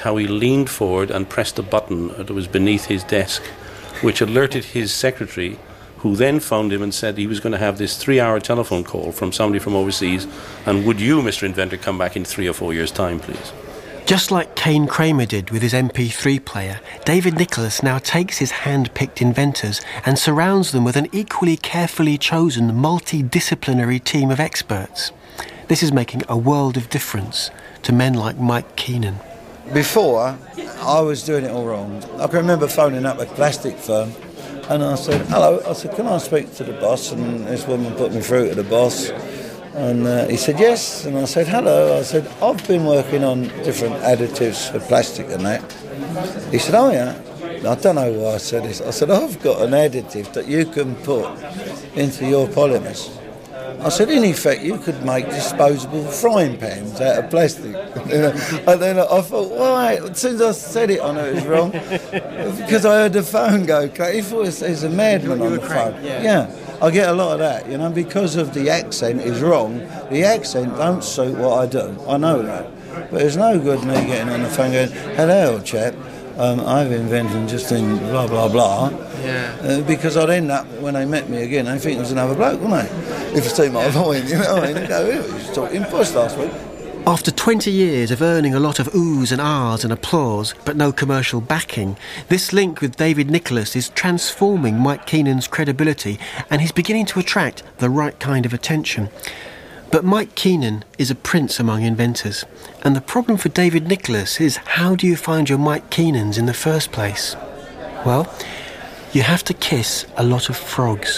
how he leaned forward and pressed a button that was beneath his desk, which alerted his secretary, who then phoned him and said he was going to have this 3-hour telephone call from somebody from overseas, and would you, Mr. Inventor, come back in 3 or 4 years' time, please? Just like Kane Kramer did with his MP3 player, David Nicholas now takes his hand-picked inventors and surrounds them with an equally carefully chosen multidisciplinary team of experts. This is making a world of difference to men like Mike Keenan. Before, I was doing it all wrong. I can remember phoning up a plastic firm and I said, hello, I said, can I speak to the boss? And this woman put me through to the boss. And he said, yes. And I said, hello. I said, I've been working on different additives for plastic and that. He said, oh, yeah. I don't know why I said this. I said, I've got an additive that you can put into your polymers. I said, in effect, you could make disposable frying pans out of plastic. And then I thought, why? As soon as I said it, I knew it was wrong. Because I heard the phone go, he thought there's a madman on the phone. Yeah. I get a lot of that, because of the accent is wrong. The accent don't suit what I do. I know that. But it's no good me getting on the phone going, hello, chap, I've invented just in blah, blah, blah. Yeah. Because I'd end up, when they met me again, they think it was another bloke, wouldn't they? If you see my voice, you know what I mean? They go, he was talking puss last week. After 20 years of earning a lot of oohs and ahs and applause, but no commercial backing, this link with David Nicholas is transforming Mike Keenan's credibility, and he's beginning to attract the right kind of attention. But Mike Keenan is a prince among inventors, and the problem for David Nicholas is, how do you find your Mike Keenans in the first place? Well, you have to kiss a lot of frogs.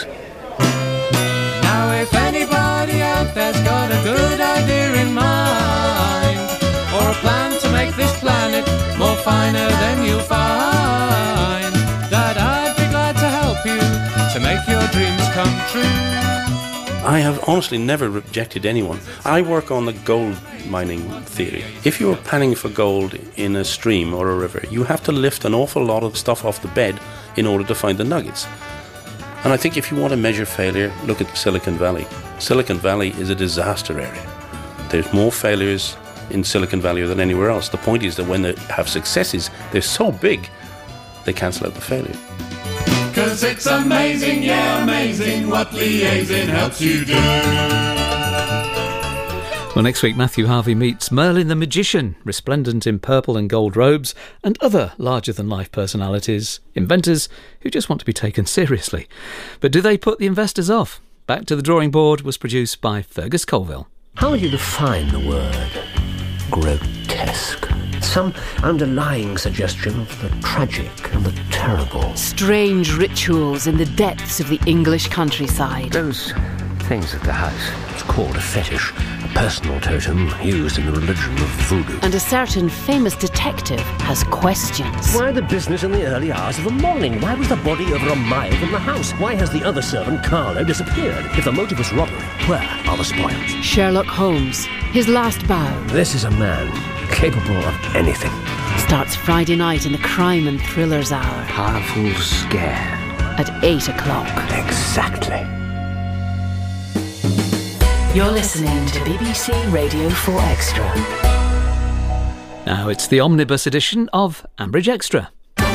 Now if anybody out there's got a good idea in mind, or a plan to make this planet more finer than you'll find, that I'd be glad to help you to make your dreams come true. I have honestly never rejected anyone. I work on the gold mining theory. If you're panning for gold in a stream or a river, you have to lift an awful lot of stuff off the bed in order to find the nuggets. And I think if you want to measure failure, look at Silicon Valley. Silicon Valley is a disaster area. There's more failures in Silicon Valley than anywhere else. The point is that when they have successes, they're so big, they cancel out the failure. 'Cause it's amazing, yeah, amazing what liaison helps you do. Well, next week, Matthew Harvey meets Merlin the Magician, resplendent in purple and gold robes, and other larger-than-life personalities, inventors who just want to be taken seriously. But do they put the investors off? Back to the Drawing Board was produced by Fergus Colville. How would you define the word grotesque? Some underlying suggestion of the tragic and the terrible. Strange rituals in the depths of the English countryside. Those things at the house. It's called a fetish, a personal totem used in the religion of voodoo. And a certain famous detective has questions. Why the business in the early hours of the morning? Why was the body over a mile from the house? Why has the other servant, Carlo, disappeared? If the motive was robbery, where are the spoils? Sherlock Holmes, his last bow. This is a man capable of anything. Starts Friday night in the Crime and Thrillers Hour. Powerful scare. At 8 o'clock. Exactly. You're listening to BBC Radio 4 Extra. Now it's the omnibus edition of Ambridge Extra.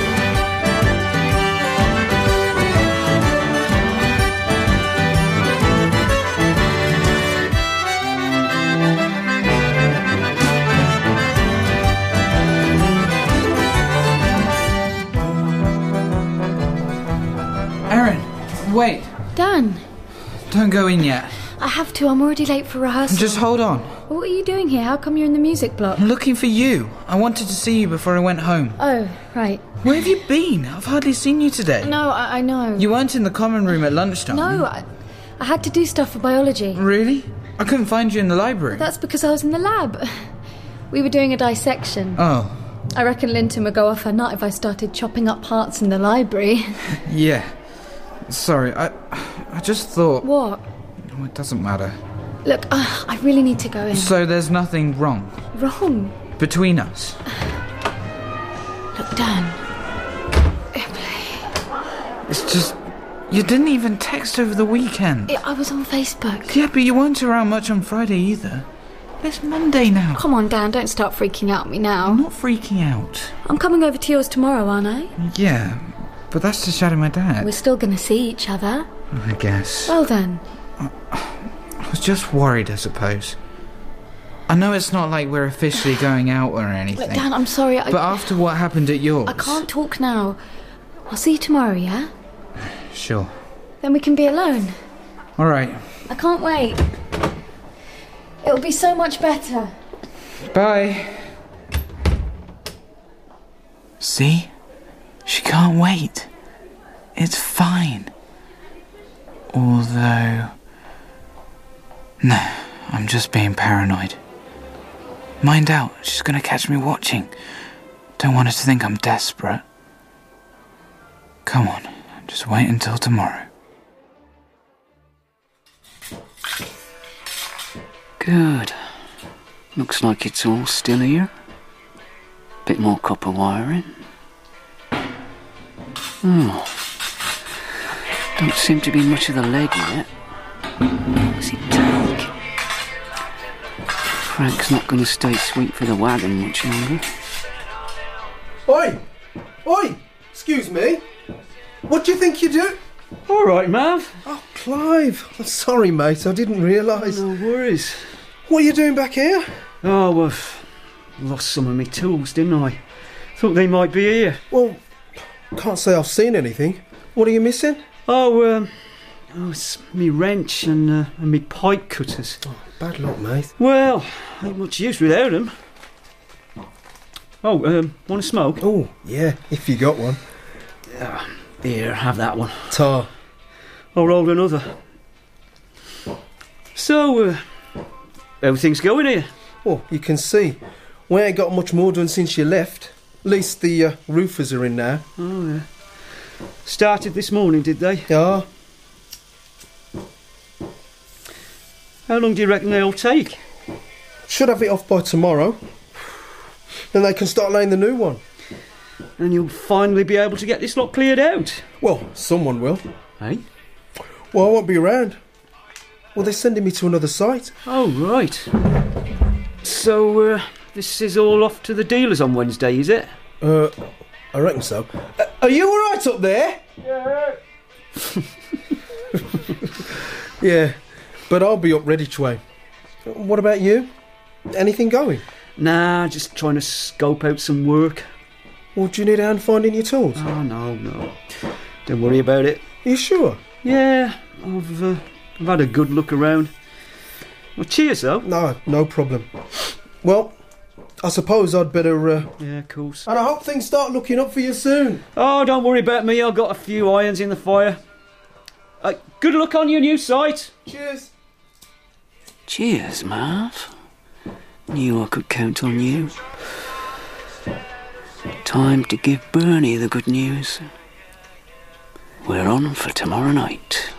Wait. Dan. Don't go in yet. I have to. I'm already late for rehearsal. Just hold on. What are you doing here? How come you're in the music block? I'm looking for you. I wanted to see you before I went home. Oh, right. Where have you been? I've hardly seen you today. No, I know. You weren't in the common room at lunchtime. No, I had to do stuff for biology. Really? I couldn't find you in the library. That's because I was in the lab. We were doing a dissection. Oh. I reckon Linton would go off her nut if I started chopping up parts in the library. Yeah. Sorry, I just thought... What? Oh, it doesn't matter. Look, I really need to go in. So there's nothing wrong? Wrong? Between us? Look, Dan. It's just... You didn't even text over the weekend. I was on Facebook. Yeah, but you weren't around much on Friday either. It's Monday now. Come on, Dan, don't start freaking out at me now. I'm not freaking out. I'm coming over to yours tomorrow, aren't I? Yeah, but that's to shadow my dad. We're still going to see each other. I guess. Well then. I was just worried, I suppose. I know it's not like we're officially going out or anything. Look, Dan, I'm sorry. But after what happened at yours... I can't talk now. I'll see you tomorrow, yeah? Sure. Then we can be alone. All right. I can't wait. It'll be so much better. Bye. See? She can't wait. It's fine. Although... No, I'm just being paranoid. Mind out, she's gonna catch me watching. Don't want her to think I'm desperate. Come on, just wait until tomorrow. Good. Looks like it's all still here. Bit more copper wiring. Oh. Don't seem to be much of the leg yet. What does it take? Frank's not going to stay sweet for the wagon much longer. Oi! Oi! Excuse me. What do you think you do? All right, Mav. Oh, Clive. I'm sorry, mate. I didn't realise. No worries. What are you doing back here? Oh, I've lost some of my tools, didn't I? Thought they might be here. Well, can't say I've seen anything. What are you missing? Oh, it's me wrench and me pipe cutters. Oh, bad luck, mate. Well, ain't much use without them. Oh, want a smoke? Oh, yeah, if you got one. Here, have that one. Tar. I'll roll another. So, everything's going here? Well, you can see. We ain't got much more done since you left. At least the roofers are in now. Oh, yeah. Started this morning, did they? Yeah. How long do you reckon they'll take? Should have it off by tomorrow. Then they can start laying the new one. And you'll finally be able to get this lot cleared out? Well, someone will. Eh? Well, I won't be around. Well, they're sending me to another site. Oh, right. So, this is all off to the dealers on Wednesday, is it? I reckon so. Are you alright up there? Yeah. Yeah, but I'll be up ready, Tway. What about you? Anything going? Nah, just trying to scope out some work. Well, do you need a hand finding your tools? Oh, no. Don't worry about it. Are you sure? Yeah, I've had a good look around. Well, cheers, though. No problem. Well, I suppose I'd better... Yeah, of course. And I hope things start looking up for you soon. Oh, don't worry about me. I've got a few irons in the fire. Good luck on your new site. Cheers. Cheers, Marv. Knew I could count on you. Time to give Bernie the good news. We're on for tomorrow night.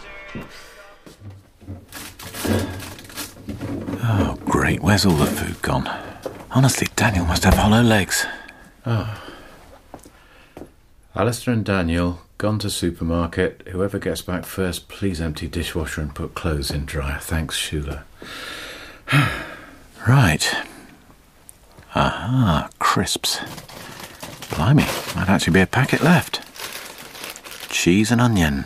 Oh, great. Where's all the food gone? Honestly, Daniel must have hollow legs. Oh. Alistair and Daniel, gone to supermarket. Whoever gets back first, please empty dishwasher and put clothes in dryer. Thanks, Shula. Right. Aha, crisps. Blimey, might actually be a packet left. Cheese and onion.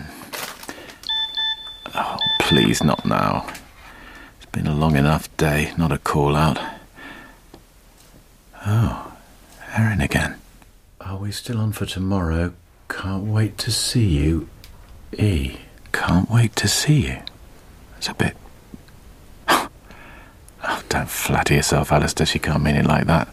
Oh, please, not now. It's been a long enough day, not a call-out. Oh, Erin again. Are we still on for tomorrow? Can't wait to see you. E. Can't wait to see you. It's a bit... Oh, don't flatter yourself, Alistair. She can't mean it like that.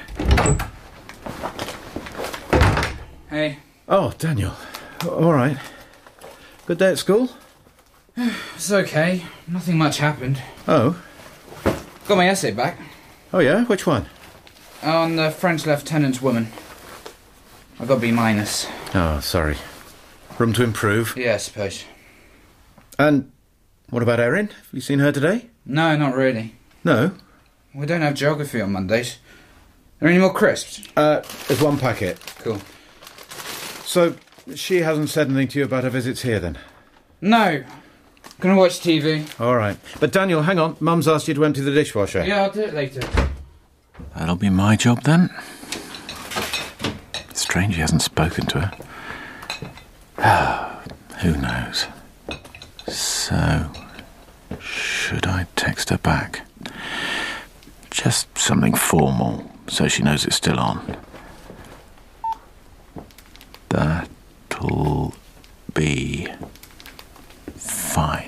Hey. Oh, Daniel. All right. Good day at school? It's okay. Nothing much happened. Oh. Got my essay back. Oh, yeah? Which one? On the French lieutenant's woman. I got B-. Oh, sorry. Room to improve? Yeah, I suppose. And what about Erin? Have you seen her today? No, not really. No? We don't have geography on Mondays. Are there any more crisps? There's one packet. Cool. So, she hasn't said anything to you about her visits here, then? No. Gonna watch TV. All right. But Daniel, hang on. Mum's asked you to empty the dishwasher. Yeah, I'll do it later. That'll be my job then. Strange he hasn't spoken to her. Who knows? So, should I text her back? Just something formal, so she knows it's still on. That'll be fine.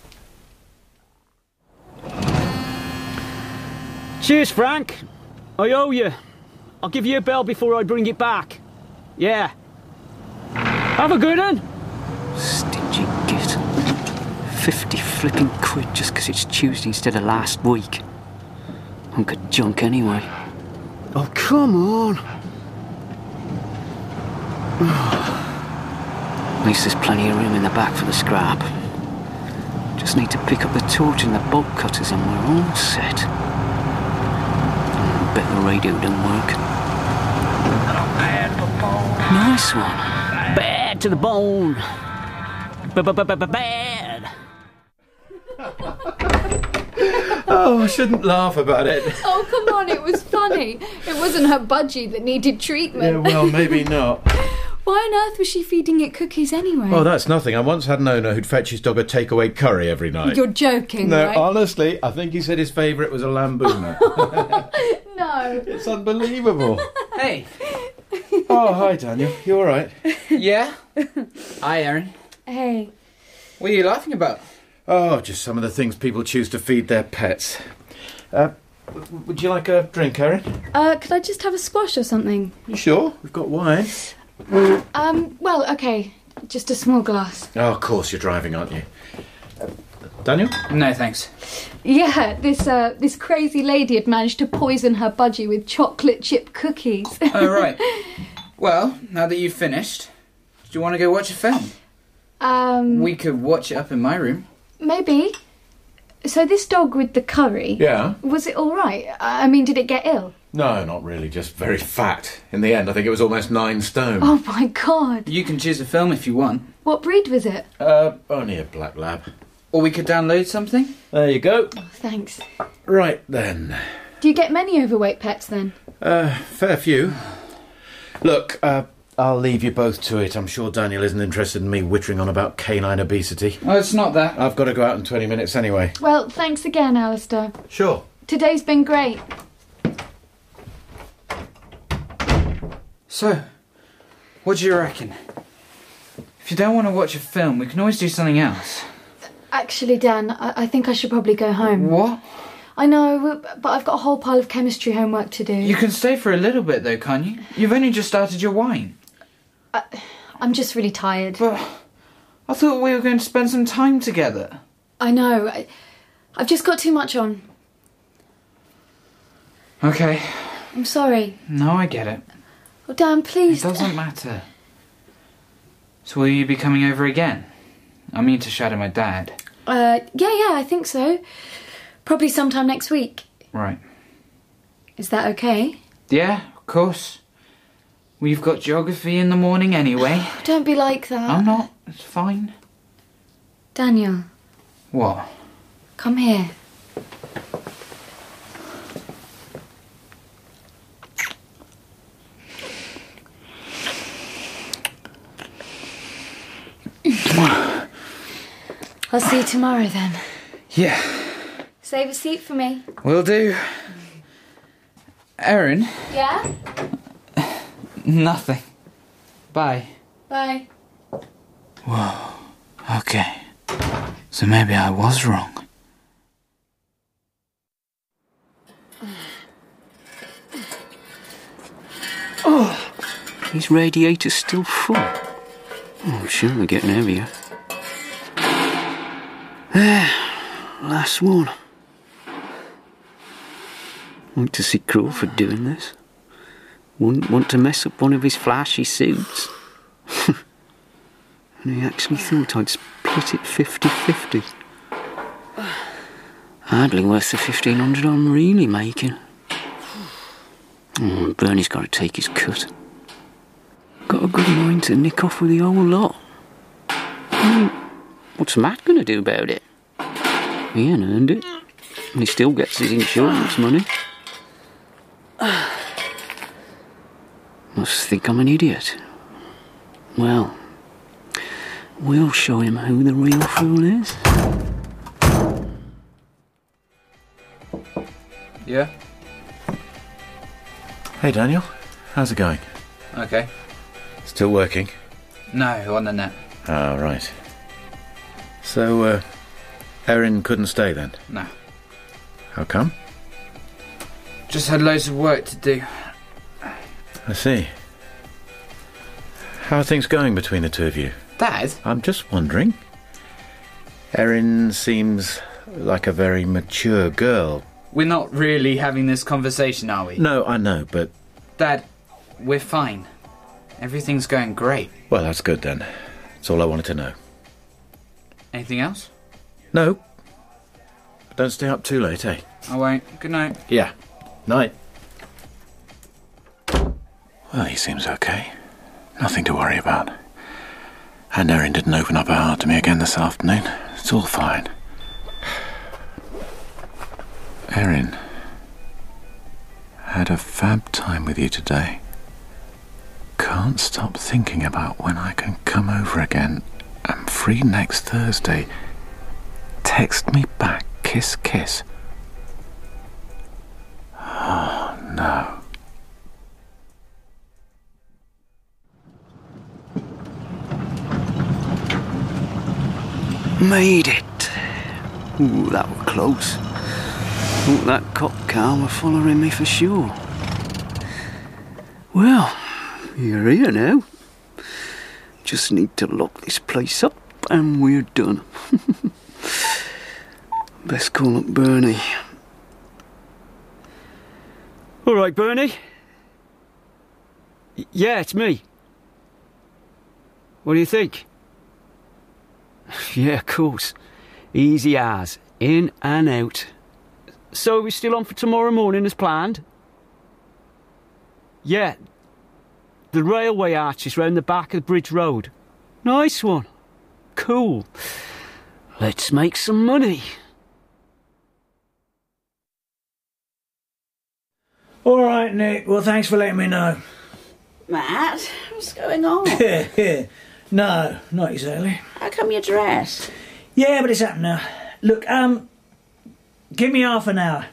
Cheers, Frank. I owe you. I'll give you a bell before I bring it back. Yeah. Have a good one. Stingy git. 50 flipping quid just 'cause it's Tuesday instead of last week. Hunk of junk anyway. Oh, come on. At least there's plenty of room in the back for the scrap. Just need to pick up the torch and the bolt cutters and we're all set. Bet the radio didn't work. Nice one. Bad to the bone. Bad. Oh, I shouldn't laugh about it. Oh, come on, it was funny. It wasn't her budgie that needed treatment. Yeah, well, maybe not. Why on earth was she feeding it cookies anyway? Oh, that's nothing. I once had an owner who'd fetch his dog a takeaway curry every night. You're joking, No, right? honestly, I think he said his favourite was a lamboona. No. It's unbelievable. Hey. Oh, hi, Daniel. You all right? Yeah? Hi, Erin. Hey. What are you laughing about? Oh, just some of the things people choose to feed their pets. Would you like a drink, Erin? Could I just have a squash or something? You sure? We've got wine. Well, okay. Just a small glass. Oh, of course, you're driving, aren't you? Daniel? No, thanks. Yeah, this crazy lady had managed to poison her budgie with chocolate chip cookies. Oh, right. Well, now that you've finished, do you want to go watch a film? We could watch it up in my room. Maybe. So this dog with the curry... Yeah? Was it all right? I mean, did it get ill? No, not really, just very fat. In the end, I think it was almost 9 stone. Oh, my God. You can choose a film if you want. What breed was it? Only a black lab. Or we could download something. There you go. Oh, thanks. Right, then. Do you get many overweight pets, then? Fair few. Look, I'll leave you both to it. I'm sure Daniel isn't interested in me whittering on about canine obesity. Oh, it's not that. I've got to go out in 20 minutes anyway. Well, thanks again, Alistair. Sure. Today's been great. So, what do you reckon? If you don't want to watch a film, we can always do something else. Actually, Dan, I think I should probably go home. What? I know, but I've got a whole pile of chemistry homework to do. You can stay for a little bit, though, can't you? You've only just started your wine. I'm just really tired. But I thought we were going to spend some time together. I know. I've just got too much on. Okay. I'm sorry. No, I get it. Oh, Dan, please. It doesn't matter. So will you be coming over again? I mean to shadow my dad. Yeah, I think so. Probably sometime next week. Right. Is that okay? Yeah, of course. We've got geography in the morning anyway. Don't be like that. I'm not. It's fine. Daniel. What? Come here. I'll see you tomorrow then. Yeah. Save a seat for me. Will do. Erin? Yeah? Nothing. Bye. Bye. Whoa. Okay. So maybe I was wrong. Oh, these radiators still full. Oh, sure, they're getting heavier. There, last one. Like to see Crawford doing this. Wouldn't want to mess up one of his flashy suits. And he actually thought I'd split it 50-50. Hardly worth the 1,500 I'm really making. Oh, Bernie's got to take his cut. Got a good mind to nick off with the whole lot. I mean, What's Matt going to do about it? He ain't earned it. And he still gets his insurance money. Must think I'm an idiot. Well, we'll show him who the real fool is. Yeah? Hey, Daniel. How's it going? Okay. Still working? No, on the net. Oh, right. So, Erin couldn't stay then? No. How come? Just had loads of work to do. I see. How are things going between the two of you? Dad? I'm just wondering. Erin seems like a very mature girl. We're not really having this conversation, are we? No, I know, but... Dad, we're fine. Everything's going great. Well, that's good then. That's all I wanted to know. Anything else? No. But don't stay up too late, eh? I won't. Good night. Yeah. Night. Well, he seems okay. Nothing to worry about. And Erin didn't open up her heart to me again this afternoon. It's all fine. Erin, had a fab time with you today. Can't stop thinking about when I can come over again. I'm free next Thursday. Text me back, kiss, kiss. Oh, no. Made it. Ooh, that were close. Thought that cop car were following me for sure. Well, you're here now. Just need to lock this place up and we're done. Best call up Bernie. All right, Bernie. Yeah, it's me. What do you think? Yeah, of course. Easy as. In and out. So are we still on for tomorrow morning as planned? Yeah. The railway arches round the back of the Bridge Road. Nice one. Cool. Let's make some money. All right, Nick. Well, thanks for letting me know. Matt, what's going on? Yeah. No, not exactly. How come you're dressed? Yeah, but it's happened now. Look, give me half an hour.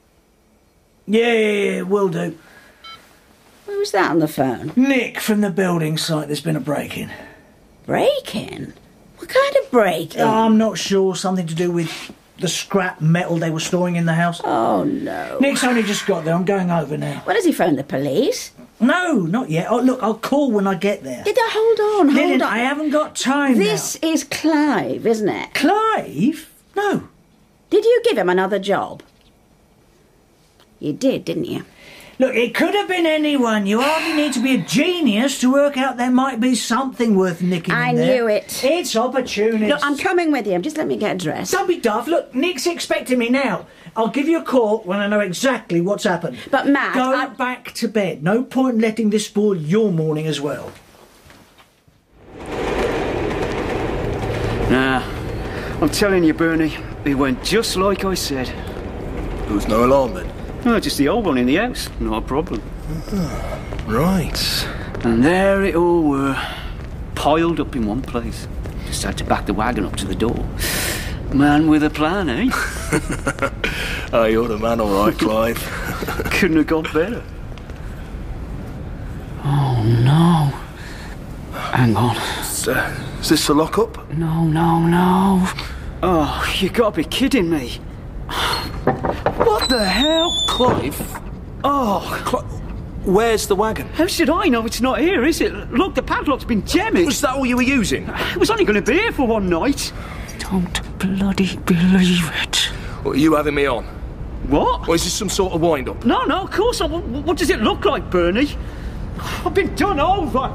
Yeah, will do. Who was that on the phone? Nick from the building site. There's been a break-in. Break-in? What kind of break-in? I'm not sure. Something to do with the scrap metal they were storing in the house. Oh, no. Nick's only just got there. I'm going over now. Well, has he phoned the police? No, not yet. Oh, look, I'll call when I get there. Hold on. Lillian, I haven't got time This is Clive, isn't it? Clive? No. Did you give him another job? You did, didn't you? Look, it could have been anyone. You hardly need to be a genius to work out there might be something worth nicking in there. I knew it. It's opportunist. Look, I'm coming with you. Just let me get dressed. Don't be daft. Look, Nick's expecting me now. I'll give you a call when I know exactly what's happened. But, Matt, Go back to bed. No point letting this spoil your morning as well. Nah, I'm telling you, Bernie, it went just like I said. There was no alarm then? No, just the old one in the house. Not a problem. Right. And there it all were, piled up in one place. Just had to back the wagon up to the door. Man with a plan, eh? Oh, you're the man, all right, Clive. Couldn't have got better. Oh, no. Hang on. Is this the lock-up? No. Oh, you gotta be kidding me. What the hell? Clive? Oh, where's the wagon? How should I know it's not here, is it? Look, the padlock's been jammed. Was that all you were using? It was only going to be here for one night. Don't bloody believe it. What, are you having me on? What? Or is this some sort of wind-up? No, of course not. What does it look like, Bernie? I've been done over.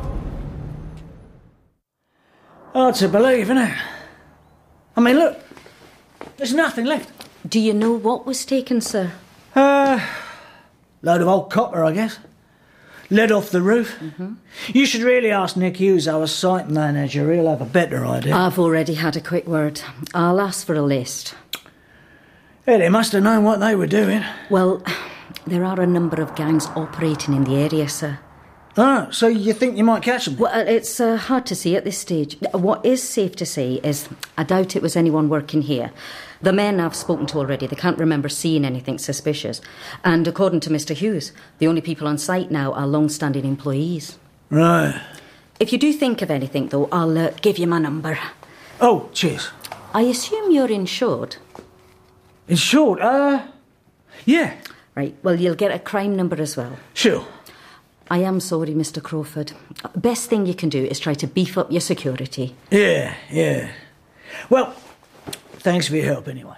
Hard to believe, isn't it? I mean, look, there's nothing left. Do you know what was taken, sir? Load of old copper, I guess. Led off the roof? You should really ask Nick Hughes, our site manager. He'll have a better idea. I've already had a quick word. I'll ask for a list. Yeah, they must have known what they were doing. Well, there are a number of gangs operating in the area, sir. Oh, so you think you might catch them? Well, it's hard to see at this stage. What is safe to say is I doubt it was anyone working here. The men I've spoken to already, they can't remember seeing anything suspicious. And according to Mr. Hughes, the only people on site now are long-standing employees. Right. If you do think of anything, though, I'll give you my number. Oh, cheers. I assume you're insured? Insured? Yeah. Right, well, you'll get a crime number as well. Sure. I am sorry, Mr. Crawford. Best thing you can do is try to beef up your security. Yeah. Well, thanks for your help anyway.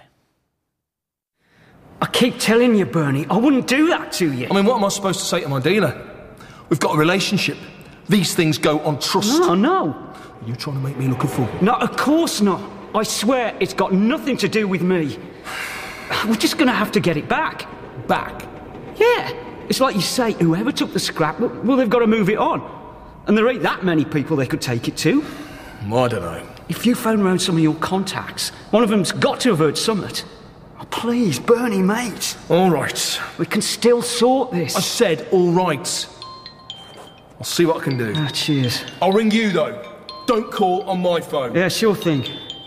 I keep telling you, Bernie, I wouldn't do that to you. I mean, what am I supposed to say to my dealer? We've got a relationship. These things go on trust. No. Are you trying to make me look a fool? No, of course not. I swear it's got nothing to do with me. We're just going to have to get it back. Back? Yeah. It's like you say, whoever took the scrap, well, they've got to move it on. And there ain't that many people they could take it to. Well, I don't know. If you phone round some of your contacts, one of them's got to have heard something. Oh, please, Bernie, mate. All right. We can still sort this. I said all right. I'll see what I can do. Cheers. I'll ring you, though. Don't call on my phone. Yeah, sure thing.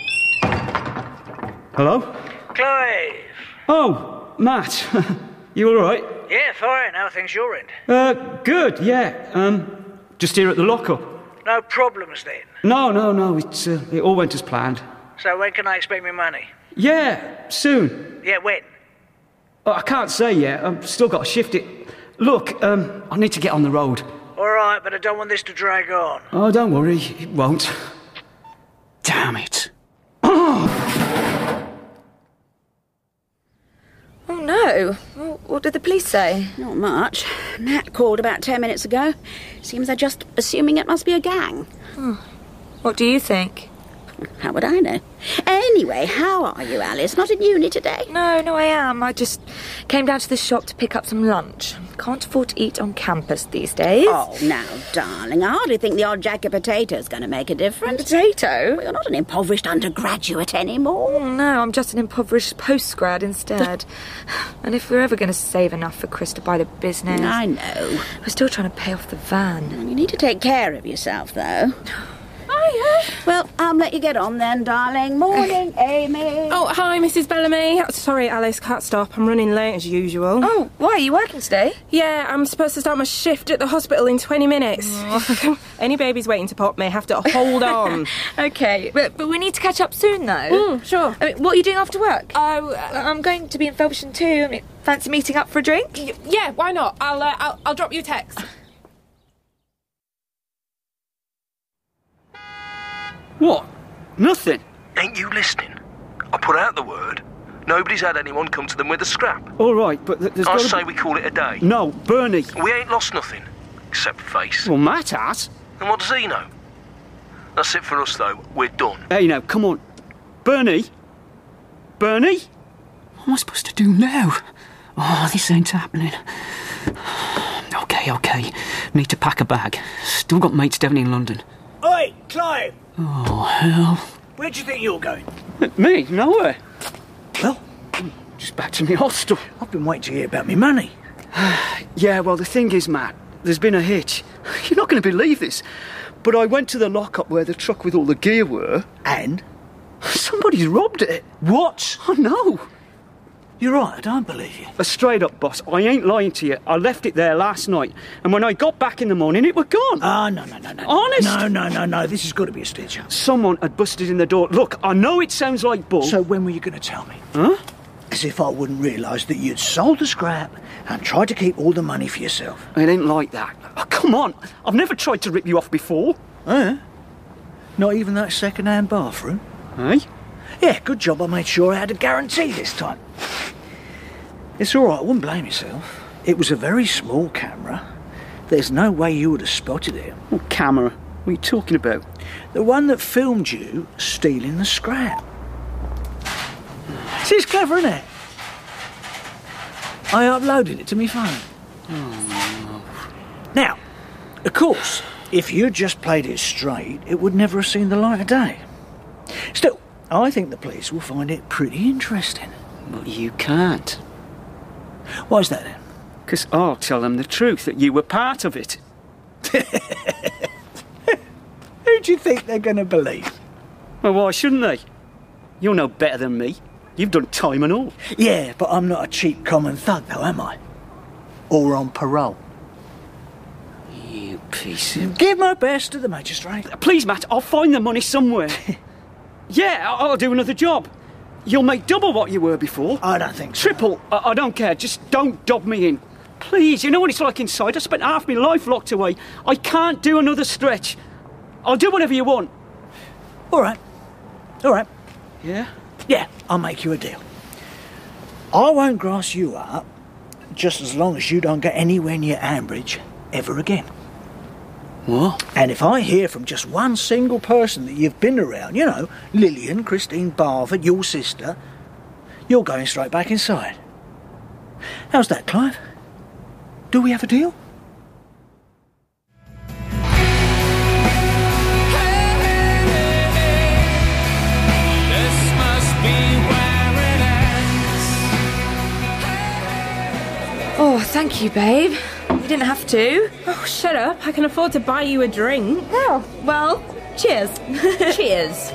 Hello? Clive. Oh, Matt. You all right? Yeah, fine. How are things your end? Good, yeah. Just here at the lockup. No problems then? No. It all went as planned. So when can I expect my money? Yeah, soon. Yeah, when? Oh, I can't say yet. I've still got to shift it. Look, I need to get on the road. All right, but I don't want this to drag on. Oh, don't worry. It won't. Damn it. Oh, no. What did the police say? Not much. Nat called about 10 minutes ago. Seems they're just assuming it must be a gang. What do you think? How would I know? Anyway, how are you, Alice? Not at uni today? No, I am. I just came down to the shop to pick up some lunch. Can't afford to eat on campus these days. Oh, now, darling, I hardly think the odd jack of potato's going to make a difference. Potato? Well, you're not an impoverished undergraduate anymore. Oh, no, I'm just an impoverished postgrad instead. And if we're ever going to save enough for Chris to buy the business... I know. We're still trying to pay off the van. You need to take care of yourself, though. Well, I'll let you get on then, darling. Morning, Amy. Oh, hi, Mrs. Bellamy. Sorry, Alice, can't stop. I'm running late as usual. Oh, why? Are you working today? Yeah, I'm supposed to start my shift at the hospital in 20 minutes. Any babies waiting to pop may have to hold on. OK, but we need to catch up soon, though. Sure. I mean, what are you doing after work? Oh, I'm going to be in Felpersham too. I mean, fancy meeting up for a drink? Yeah, why not? I'll drop you a text. What? Nothing? Ain't you listening? I put out the word. Nobody's had anyone come to them with a scrap. All right, but there's I gotta say be... we call it a day. No, Bernie. We ain't lost nothing, except face. Well, Matt has. And what does he know? That's it for us, though. We're done. Hey, now, come on. Bernie? Bernie? What am I supposed to do now? Oh, this ain't happening. OK. Need to pack a bag. Still got mates down in London. Oi, Clive! Oh, hell. Where do you think you're going? Me? Nowhere. Well, just back to my hostel. I've been waiting to hear about me money. Yeah, well, the thing is, Matt, there's been a hitch. You're not going to believe this, but I went to the lockup where the truck with all the gear were. And? Somebody's robbed it. What? I know. You're right, I don't believe you. Straight up, boss, I ain't lying to you. I left it there last night, and when I got back in the morning, it were gone. No. Honest? No, this has got to be a stitch-up. Someone had busted in the door. Look, I know it sounds like bull. So when were you going to tell me? Huh? As if I wouldn't realise that you'd sold the scrap and tried to keep all the money for yourself. It ain't like that. Oh, come on, I've never tried to rip you off before. Not even that second-hand bathroom? Hey? Yeah, good job I made sure I had a guarantee this time. It's all right, I wouldn't blame yourself. It was a very small camera. There's no way you would have spotted it. What camera? What are you talking about? The one that filmed you stealing the scrap. See, it's clever, isn't it? I uploaded it to my phone. Oh, Now, Of course, if you'd just played it straight, it would never have seen the light of day. Still, I think the police will find it pretty interesting. But you can't. Why's that then? Because I'll tell them the truth, that you were part of it. Who do you think they're going to believe? Well, why shouldn't they? You're no better than me. You've done time and all. Yeah, but I'm not a cheap common thug, though, am I? Or on parole. You piece of... Give my best to the magistrate. Please, Matt, I'll find the money somewhere. Yeah, I'll do another job. You'll make double what you were before. I don't think so. Triple. I don't care. Just don't dob me in. Please, you know what it's like inside. I spent half my life locked away. I can't do another stretch. I'll do whatever you want. All right. All right. Yeah? Yeah, I'll make you a deal. I won't grass you up just as long as you don't get anywhere near Ambridge ever again. What? And if I hear from just one single person that you've been around, you know, Lillian, Christine Barford, your sister, you're going straight back inside. How's that, Clive? Do we have a deal? Oh, thank you, babe. You didn't have to. Oh, shut up. I can afford to buy you a drink. Oh, well, cheers. Cheers.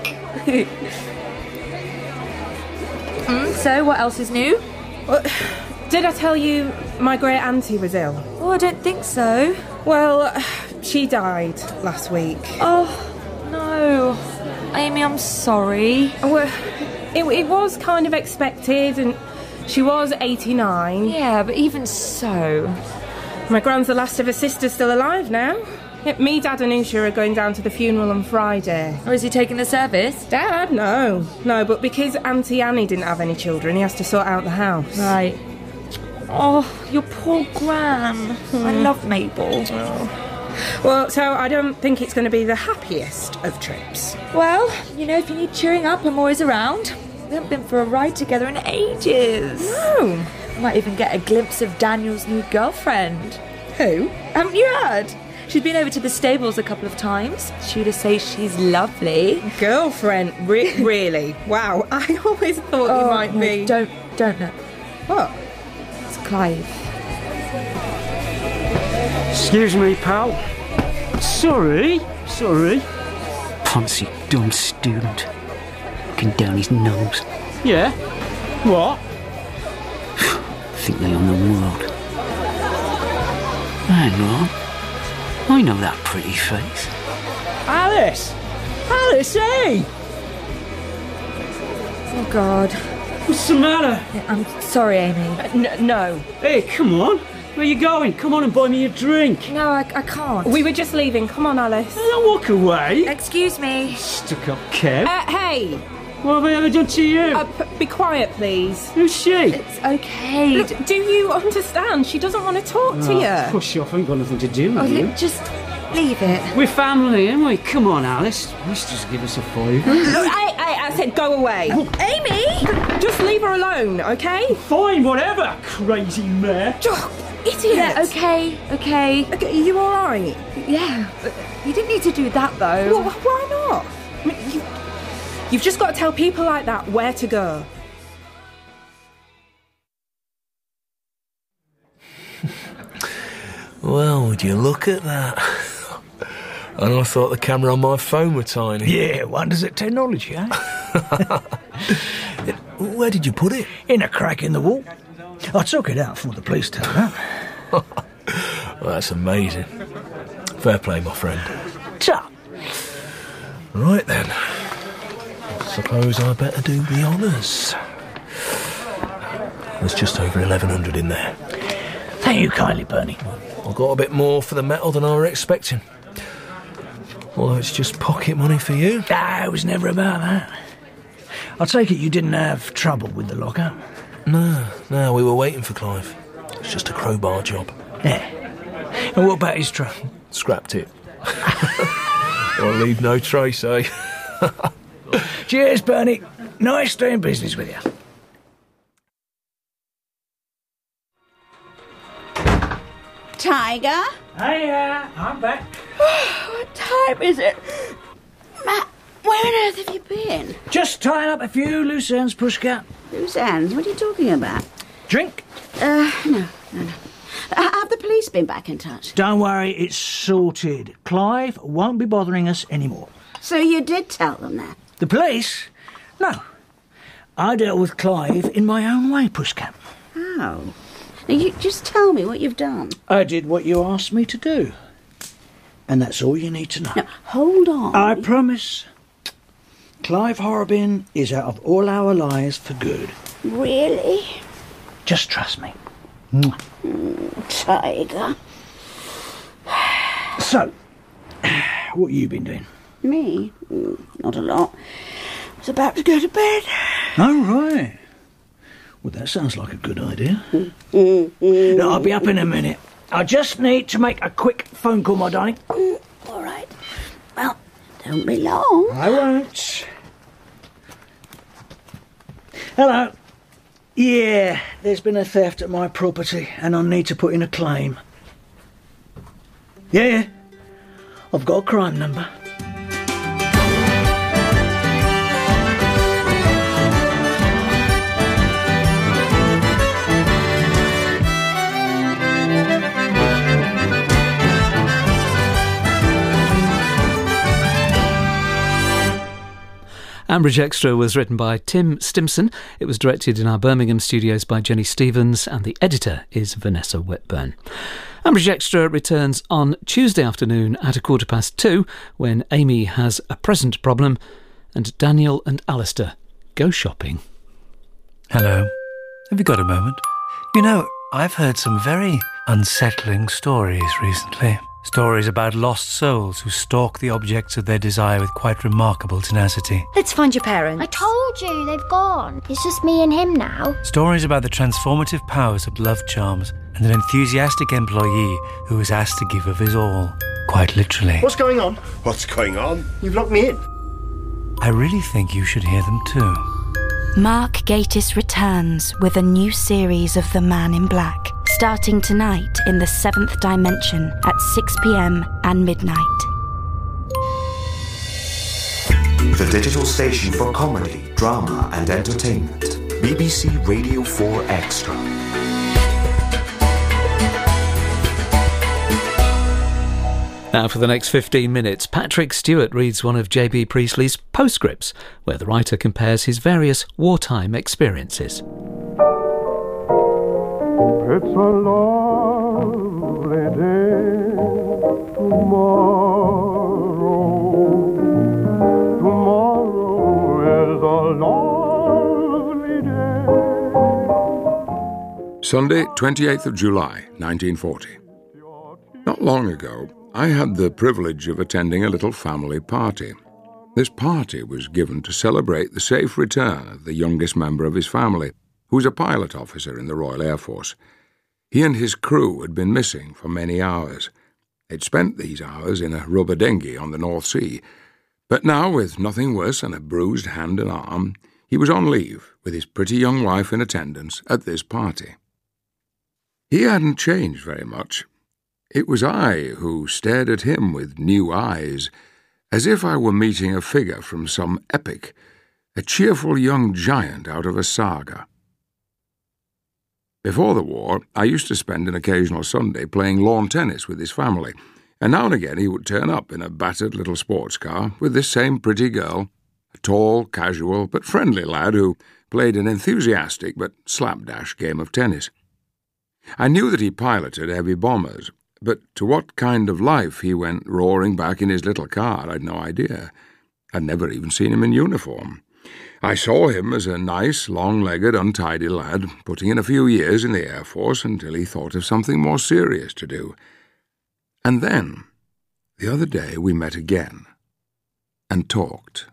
So, what else is new? Well, did I tell you my great auntie was ill? Oh, I don't think so. Well, she died last week. Oh, no. Amy, I'm sorry. Well, it was kind of expected, and she was 89. Yeah, but even so... My gran's the last of her sisters still alive now. Me, Dad and Usha are going down to the funeral on Friday. Or is he taking the service? Dad? No, but because Auntie Annie didn't have any children, he has to sort out the house. Right. Oh, your poor gran. I love Mabel. Oh. Well, so I don't think it's going to be the happiest of trips. Well, you know, if you need cheering up, I'm always around. We haven't been for a ride together in ages. No. Might even get a glimpse of Daniel's new girlfriend. Who? Haven't you heard? She's been over to the stables a couple of times. She'd say she's lovely. Girlfriend? Really? Wow, I always thought you might be... Don't know. What? It's Clive. Excuse me, pal. Sorry. Poncy, dumb student. Looking down his nose. Yeah? What? Think they own the world. Hang on. I know that pretty face. Alice! Alice, hey! Oh, God. What's the matter? Yeah, I'm sorry, Amy. No. Hey, come on. Where you going? Come on and buy me a drink. No, I can't. We were just leaving. Come on, Alice. Don't walk away. Excuse me. Stuck-up Kev. Hey! What have I ever done to you? Be quiet, please. Who's she? It's okay. Look, do you understand? She doesn't want to talk to you. Push off. I ain't got nothing to do with you. Just leave it. We're family, ain't we? Come on, Alice. Just give us a fiver. Look, I said go away. Amy! Just leave her alone, okay? Fine, whatever, crazy mare. Idiot! Yeah, okay. Are you alright? Yeah, but you didn't need to do that, though. Well, why not? I mean, you've just got to tell people like that where to go. Well, would you look at that? And I thought the camera on my phone were tiny. Yeah, wonders at technology, eh? Where did you put it? In a crack in the wall. I took it out before the police turned up. Well, that's amazing. Fair play, my friend. Ta. Right then. Suppose I better do the honours. There's just over 1,100 in there. Thank you kindly, Bernie. I got a bit more for the metal than I were expecting. Although it's just pocket money for you. It was never about that. I take it you didn't have trouble with the lockup? No, we were waiting for Clive. It's just a crowbar job. Yeah. And what about his truck? Scrapped it. I'll leave no trace, eh? Cheers, Bernie. Nice doing business with you. Tiger. Hey, I'm back. What time is it? Matt, where on earth have you been? Just tying up a few loose ends, Pushcat. Loose ends? What are you talking about? Drink? No. Have the police been back in touch? Don't worry, it's sorted. Clive won't be bothering us anymore. So you did tell them that? The police? No. I dealt with Clive in my own way, Pushcat. How? Now, you just tell me what you've done. I did what you asked me to do. And that's all you need to know. Now, hold on. I promise. Clive Horrobin is out of all our lives for good. Really? Just trust me. Tiger. So, what you been doing? Me? Not a lot. I was about to go to bed. Oh, right. Well, that sounds like a good idea. No, I'll be up in a minute. I just need to make a quick phone call, my darling. All right. Well, don't be long. I won't. Hello. Yeah, there's been a theft at my property and I need to put in a claim. Yeah. I've got a crime number. Ambridge Extra was written by Tim Stimson. It was directed in our Birmingham studios by Jenny Stevens, and the editor is Vanessa Whitburn. Ambridge Extra returns on Tuesday afternoon at 2:15 when Amy has a present problem and Daniel and Alistair go shopping. Hello. Have you got a moment? You know, I've heard some very unsettling stories recently. Stories about lost souls who stalk the objects of their desire with quite remarkable tenacity. Let's find your parents. I told you, they've gone. It's just me and him now. Stories about the transformative powers of love charms and an enthusiastic employee who was asked to give of his all, quite literally. What's going on? What's going on? You've locked me in. I really think you should hear them too. Mark Gatiss returns with a new series of The Man in Black, starting tonight in the 7th dimension at 6 p.m. and midnight. The digital station for comedy, drama and entertainment. BBC Radio 4 Extra. Now for the next 15 minutes, Patrick Stewart reads one of J.B. Priestley's postscripts, where the writer compares his various wartime experiences. It's a lovely day tomorrow is a lovely day. Sunday, 28th of July, 1940. Not long ago, I had the privilege of attending a little family party. This party was given to celebrate the safe return of the youngest member of his family, who was a pilot officer in the Royal Air Force. He and his crew had been missing for many hours. They'd spent these hours in a rubber dinghy on the North Sea, but now, with nothing worse than a bruised hand and arm, he was on leave with his pretty young wife in attendance at this party. He hadn't changed very much. It was I who stared at him with new eyes, as if I were meeting a figure from some epic, a cheerful young giant out of a saga. Before the war, I used to spend an occasional Sunday playing lawn tennis with his family, and now and again he would turn up in a battered little sports car with this same pretty girl, a tall, casual, but friendly lad who played an enthusiastic but slapdash game of tennis. I knew that he piloted heavy bombers, but to what kind of life he went roaring back in his little car, I'd no idea. I'd never even seen him in uniform. I saw him as a nice, long-legged, untidy lad, putting in a few years in the Air Force until he thought of something more serious to do. And then, the other day, we met again, and talked.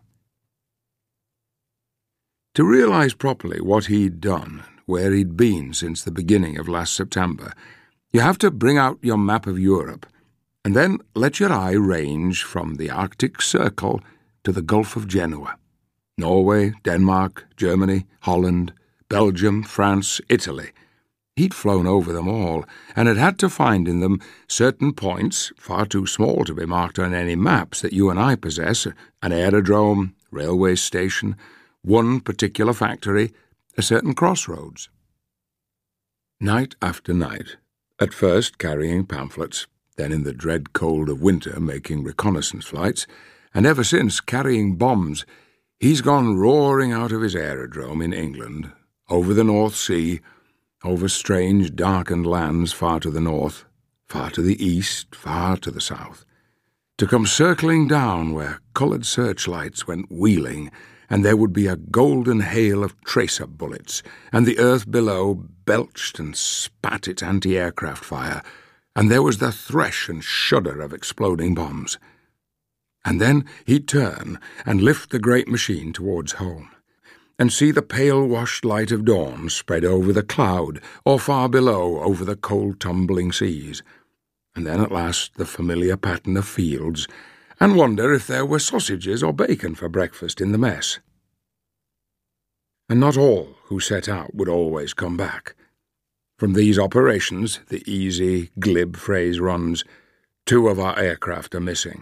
To realize properly what he'd done, where he'd been since the beginning of last September, you have to bring out your map of Europe, and then let your eye range from the Arctic Circle to the Gulf of Genoa. Norway, Denmark, Germany, Holland, Belgium, France, Italy. He'd flown over them all, and had had to find in them certain points, far too small to be marked on any maps that you and I possess, an aerodrome, railway station, one particular factory, a certain crossroads. Night after night, at first carrying pamphlets, then in the dread cold of winter making reconnaissance flights, and ever since carrying bombs, he's gone roaring out of his aerodrome in England, over the North Sea, over strange darkened lands far to the north, far to the east, far to the south, to come circling down where coloured searchlights went wheeling, and there would be a golden hail of tracer bullets, and the earth below belched and spat its anti-aircraft fire, and there was the thresh and shudder of exploding bombs. And then he'd turn and lift the great machine towards home, and see the pale-washed light of dawn spread over the cloud, or far below over the cold tumbling seas, and then at last the familiar pattern of fields, and wonder if there were sausages or bacon for breakfast in the mess. And not all who set out would always come back. From these operations, the easy, glib phrase runs, 2 of our aircraft are missing.